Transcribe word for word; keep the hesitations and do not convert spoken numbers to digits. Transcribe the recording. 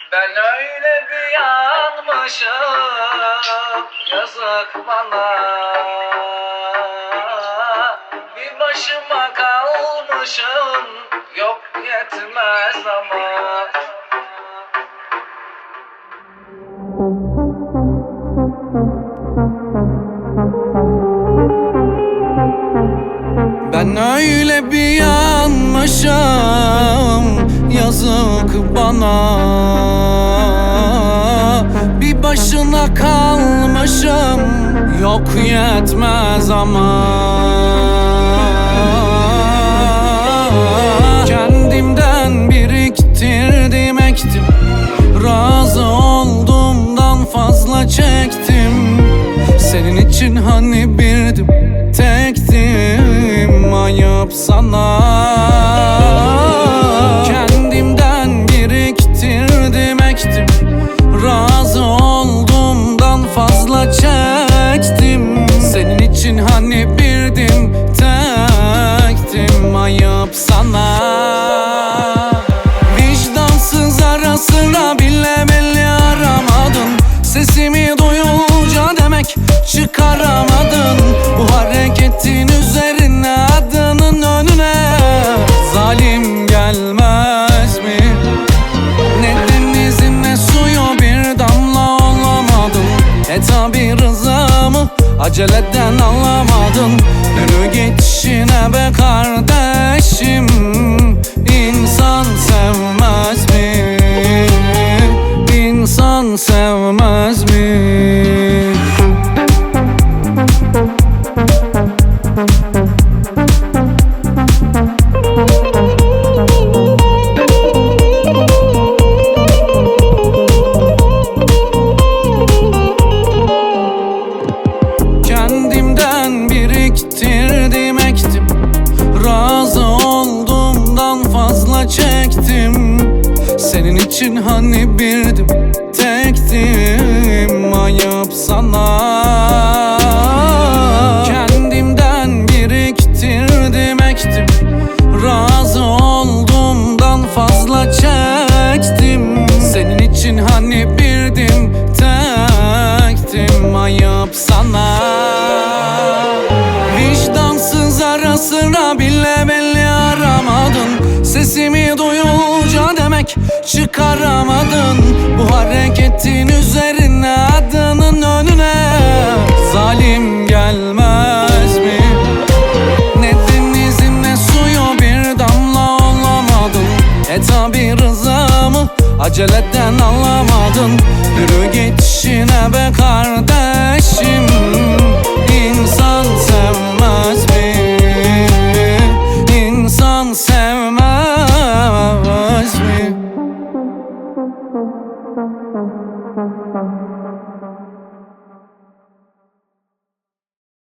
Ben öyle bir yanmışım, yazık bana. Bir başıma kalmışım, yok yetmez ama. Ben öyle bir yanmışım, yazık bana. Bir başına kalmışım, yok yetmez ama. Kendimden biriktirdim, ektim, razı olduğumdan fazla çektim. Senin için hani birdim, tektim, ayıp sana. Kendimden biriktirdim, ektim, razı olduğumdan fazla çektim. Senin için hani birdim, tektim, ayıp sana. Vicdansız ara sıra bile belli aramadın. Sesimi duyunca demek çıkaramadın. Bu hareketin üzerine adının önüne zalim gelmez mi? Ne denizin ne suyu bir damla olamadın. E tabi rızamı aceleden alamadın. Yürü git işine be kardeşim. İnsan sevmez mi? İnsan sevmez mi? Kendimden biriktirdim, ektim, razı olduğumdan fazla çektim. Senin için hani birdim, tektim, ayıp sana. Kendimden biriktirdim, ektim, razı olduğumdan fazla çektim. Senin için hani birdim, tektim, ayıp sana. Vicdansız ara sıra bile belli aramadın. Sesimi duyunca demek çıkaramadın. Bu hareketin üzerine adının önüne zalim gelmez mi? Ne denizin ne suyu bir damla olamadın. E tabi rızamı aceleden alamadın. Yürü git işine be kardeşim. İnsan sevmez mi? İnsan sevmez mi?